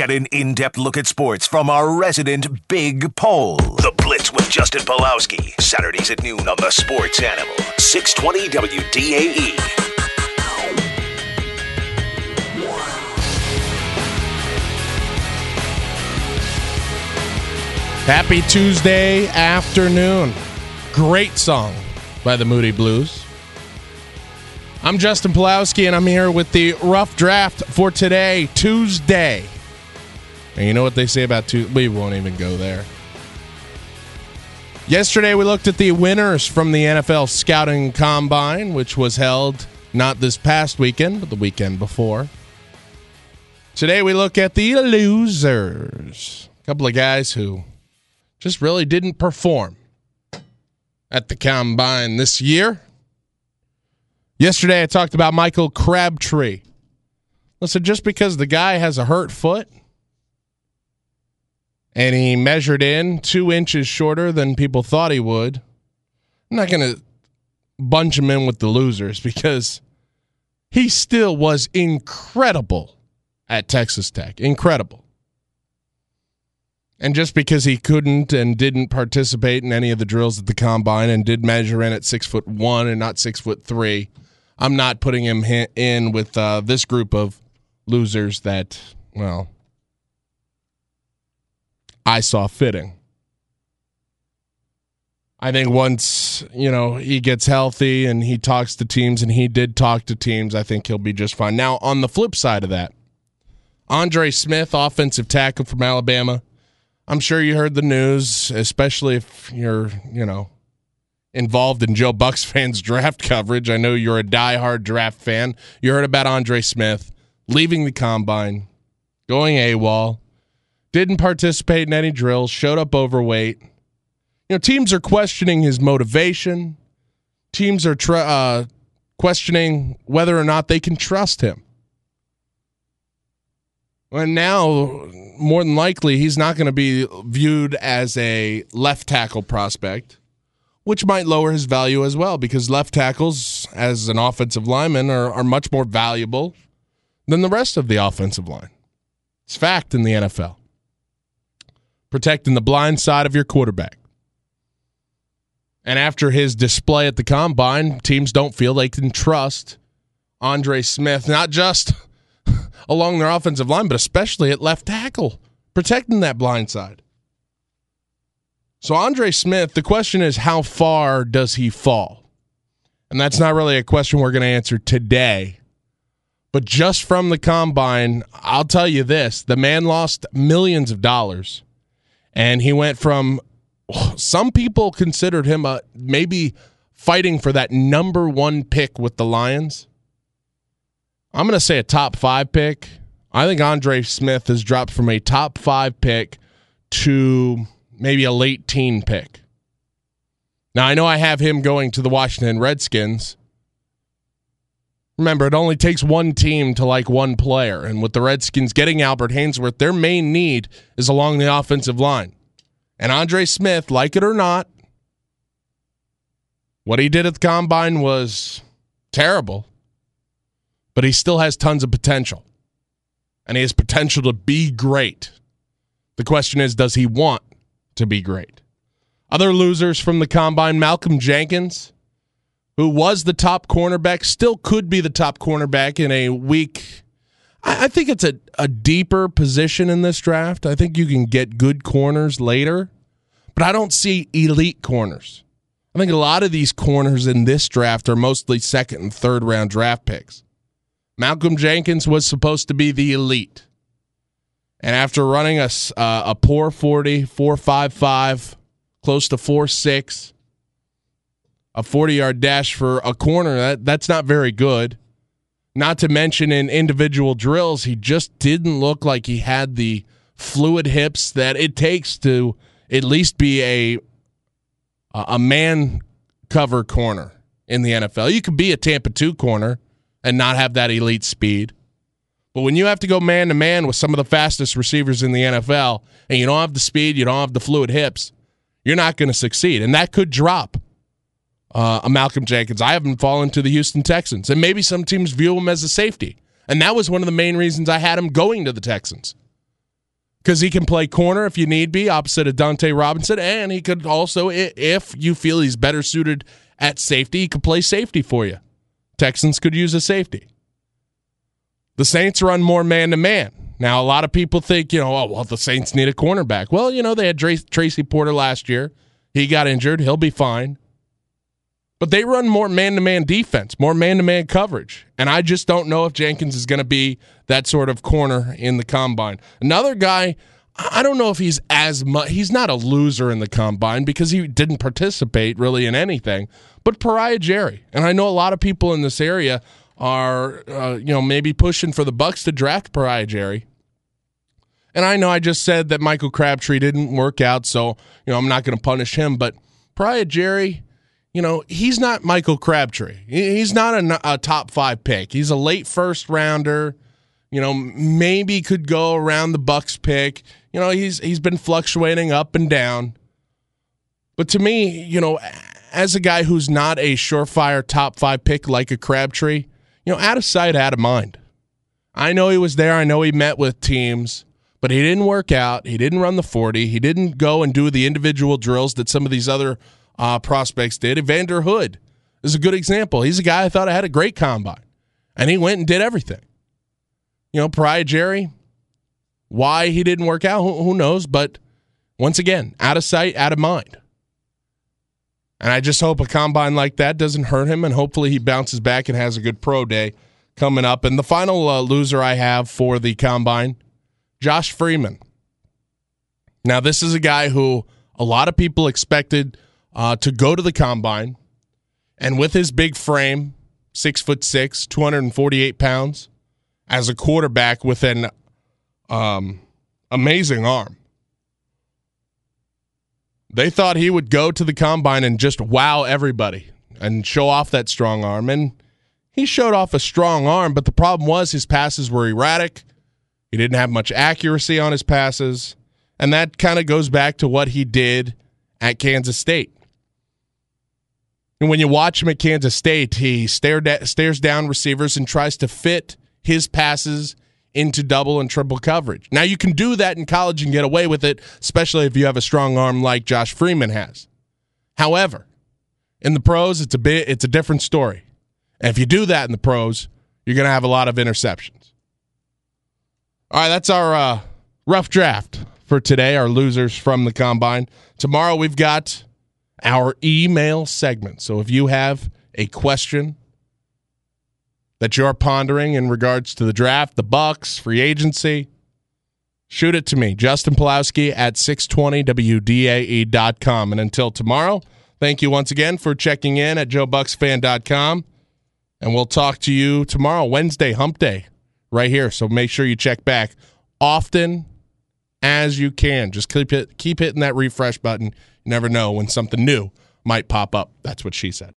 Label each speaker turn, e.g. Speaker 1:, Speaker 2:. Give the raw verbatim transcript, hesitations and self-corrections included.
Speaker 1: Get an in-depth look at sports from our resident Big Pole. The Blitz with Justin Pawlowski. Saturdays at noon on the Sports Animal. six twenty W D A E.
Speaker 2: Happy Tuesday afternoon. Great song by the Moody Blues. I'm Justin Pawlowski, and I'm here with the rough draft for today, Tuesday. And you know what they say about Tuesday? We won't even go there. Yesterday, we looked at the winners from the N F L Scouting Combine, which was held not this past weekend, but the weekend before. Today, we look at the losers. A couple of guys who just really didn't perform at the Combine this year. Yesterday, I talked about Michael Crabtree. Listen, just because the guy has a hurt foot and he measured in two inches shorter than people thought he would, I'm not going to bunch him in with the losers because he still was incredible at Texas Tech. Incredible. And just because he couldn't and didn't participate in any of the drills at the Combine and did measure in at six foot one and not six foot three, I'm not putting him in with uh, this group of losers that, well, I saw fitting. I think once, you know, he gets healthy and he talks to teams, and he did talk to teams, I think he'll be just fine. Now, on the flip side of that, Andre Smith, offensive tackle from Alabama, I'm sure you heard the news, especially if you're, you know, involved in Joe Bucks fans' draft coverage. I know you're a diehard draft fan. You heard about Andre Smith leaving the Combine, going AWOL, didn't participate in any drills, showed up overweight. You know, teams are questioning his motivation. Teams are tr- uh, questioning whether or not they can trust him. And now, more than likely, he's not going to be viewed as a left tackle prospect, which might lower his value as well, because left tackles, as an offensive lineman, are, are much more valuable than the rest of the offensive line. It's fact in the N F L. Protecting the blind side of your quarterback. And after his display at the Combine, teams don't feel they can trust Andre Smith, not just along their offensive line, but especially at left tackle, protecting that blind side. So Andre Smith, the question is, how far does he fall? And that's not really a question we're going to answer today. But just from the Combine, I'll tell you this, the man lost millions of dollars. And he went from, some people considered him a, maybe fighting for that number one pick with the Lions. I'm going to say a top five pick. I think Andre Smith has dropped from a top five pick to maybe a late teen pick. Now, I know I have him going to the Washington Redskins. Remember, it only takes one team to like one player. And with the Redskins getting Albert Haynesworth, their main need is along the offensive line. And Andre Smith, like it or not, what he did at the Combine was terrible. But he still has tons of potential. And he has potential to be great. The question is, does he want to be great? Other losers from the Combine, Malcolm Jenkins, who was the top cornerback, still could be the top cornerback in a week. I think it's a, a deeper position in this draft. I think you can get good corners later. But I don't see elite corners. I think a lot of these corners in this draft are mostly second and third round draft picks. Malcolm Jenkins was supposed to be the elite. And after running a, uh, a poor forty, four five five, close to four six, a forty-yard dash for a corner, that, that's not very good. Not to mention in individual drills, he just didn't look like he had the fluid hips that it takes to at least be a, a man cover corner in the N F L. You could be a Tampa two corner and not have that elite speed. But when you have to go man-to-man with some of the fastest receivers in the N F L and you don't have the speed, you don't have the fluid hips, you're not going to succeed. And that could drop uh, a Malcolm Jenkins. I haven't fallen to the Houston Texans. And maybe some teams view him as a safety. And that was one of the main reasons I had him going to the Texans. because he can play corner if you need be, opposite of Dante Robinson, and he could also, if you feel he's better suited at safety, he could play safety for you. Texans could use a safety. The Saints run more man-to-man. Now, a lot of people think, you know, oh, well, the Saints need a cornerback. Well, you know, they had Tracy Porter last year. He got injured. He'll be fine. But they run more man-to-man defense, more man-to-man coverage. And I just don't know if Jenkins is going to be that sort of corner in the combine. Another guy, I don't know if he's as much, he's not a loser in the combine because he didn't participate really in anything, but Pariah Jerry. And I know a lot of people in this area are, uh, you know, maybe pushing for the Bucs to draft Pariah Jerry. And I know I just said that Michael Crabtree didn't work out, so, you know, I'm not going to punish him, but Pariah Jerry, you know, he's not Michael Crabtree. He's not a, a top five pick. He's a late first rounder. You know, maybe could go around the Bucs pick. You know, he's he's been fluctuating up and down. But to me, you know, as a guy who's not a surefire top five pick like a Crabtree, you know, out of sight, out of mind. I know he was there. I know he met with teams, but he didn't work out. He didn't run the forty. He didn't go and do the individual drills that some of these other Uh, prospects did. Evander Hood is a good example. He's a guy I thought I had a great combine, and he went and did everything. You know, Pariah Jerry, why he didn't work out, who, who knows? But once again, out of sight, out of mind. And I just hope a combine like that doesn't hurt him, and hopefully he bounces back and has a good pro day coming up. And the final uh, loser I have for the combine, Josh Freeman. Now, this is a guy who a lot of people expected Uh, to go to the combine, and with his big frame, six foot six, two hundred forty-eight pounds, as a quarterback with an um, amazing arm, they thought he would go to the combine and just wow everybody and show off that strong arm. And he showed off a strong arm, but the problem was his passes were erratic. He didn't have much accuracy on his passes, and that kind of goes back to what he did at Kansas State. And when you watch him at Kansas State, he stare da- stares down receivers and tries to fit his passes into double and triple coverage. Now, you can do that in college and get away with it, especially if you have a strong arm like Josh Freeman has. However, in the pros, it's a bit, it's a different story. And if you do that in the pros, you're going to have a lot of interceptions. All right, that's our uh, rough draft for today, our losers from the combine. Tomorrow, we've got our email segment. So if you have a question that you're pondering in regards to the draft, the Bucs, free agency, shoot it to me, Justin Pawlowski at six twenty W D A E dot com. And until tomorrow, thank you once again for checking in at Joe Bucs Fan dot com. And we'll talk to you tomorrow, Wednesday, Hump Day, right here. So make sure you check back often as you can. Just keep, hit, keep hitting that refresh button. You never know when something new might pop up. That's what she said.